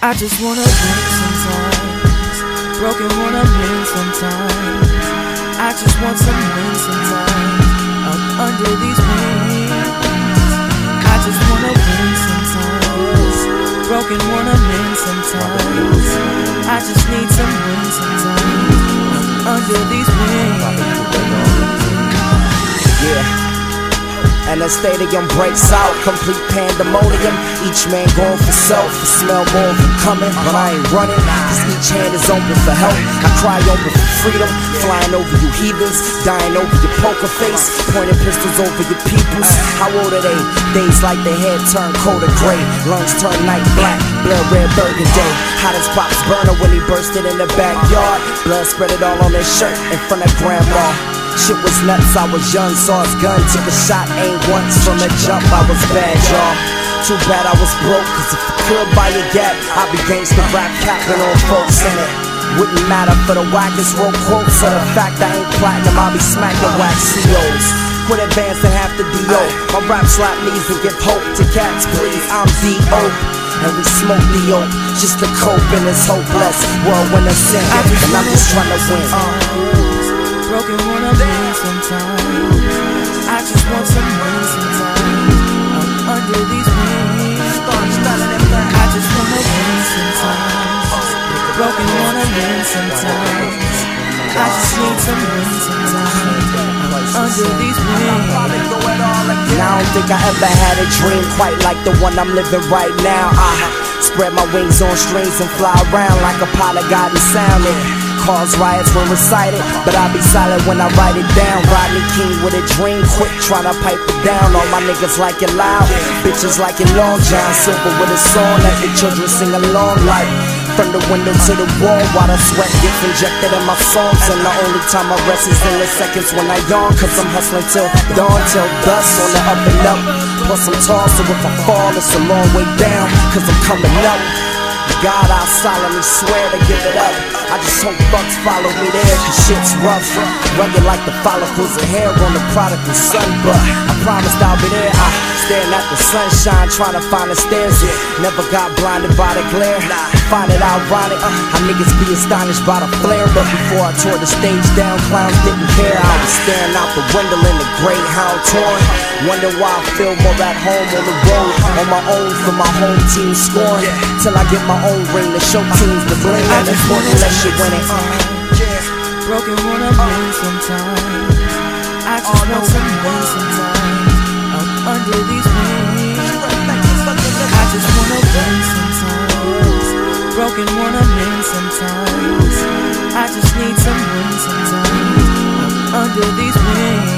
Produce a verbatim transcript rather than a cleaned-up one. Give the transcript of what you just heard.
I just wanna win sometimes, broken wanna win sometimes. I just want some win sometimes, up under these wings. I just wanna win sometimes, broken wanna win sometimes. I just need some win sometimes, up under these wings. Yeah. And the stadium breaks out, complete pandemonium. Each man going for self, I smell more of them coming, but I ain't running, cause each hand is open for help. I cry open for freedom, flying over you heathens, dying over your poker face, pointing pistols over your peoples. How old are they? Days like their head turn cold or gray, lungs turn night black, blood red burgundy. Hot as Pop's burner when he bursted in the backyard, blood spread it all on his shirt in front of grandma. Shit was nuts, I was young, saw his gun, took a shot, aimed once from the jump, I was bad, y'all. Too bad I was broke, cause if I could buy a gap, I'd be gangsta rap capping on folks in it. Wouldn't matter for the wackest wrote quotes, or the fact I ain't platinum, I'll be smacking wax C Os. Quit advancing half the D O, my rap slap knees and give hope to cats, please, I'm D O. And we smoke the oak, just to cope in this hopeless world when it's sin, and I'm just trying to win. Broken wanna win sometimes. I just want some win sometimes, up under these wings. I just wanna win sometimes, broken wanna win sometimes. I just need some win sometimes, up under these wings. Now I don't think I ever had a dream quite like the one I'm living right now. I spread my wings on strings and fly around like a pilot guiding sound. Cause riots when recited, but I be silent when I write it down. Rodney King with a dream, quick tryna pipe it down. All my niggas like it loud, bitches like it long. John Silver with a song that the children sing along like. From the window to the wall, while the sweat gets injected in my songs. And the only time I rest is in the seconds when I yawn, cause I'm hustling till dawn, till dusk on the up and up. Plus I'm tall, so if I fall, it's a long way down, cause I'm coming up. God, I solemnly swear to give it up. I just hope fucks follow me there, cause shit's rough. Rugged like the follicles of hair on the prodigal son. But I promised I'll be there. I staring at the sunshine, trying to find the stairs. Never got blinded by the glare. Find it ironic how niggas be astonished by the flare. But before I tore the stage down, clowns didn't care. I was staring out the window in the Greyhound torn. Wonder why I feel more at home on the road, on my own for my home team scoring. Till I get my own ring to show teams the bling. And it's more than less shit winning. Broken wanna win sometimes. I just want some win sometimes, up under these wings. I just wanna win sometimes, broken wanna win sometimes. I just need some win sometimes, up under these wings.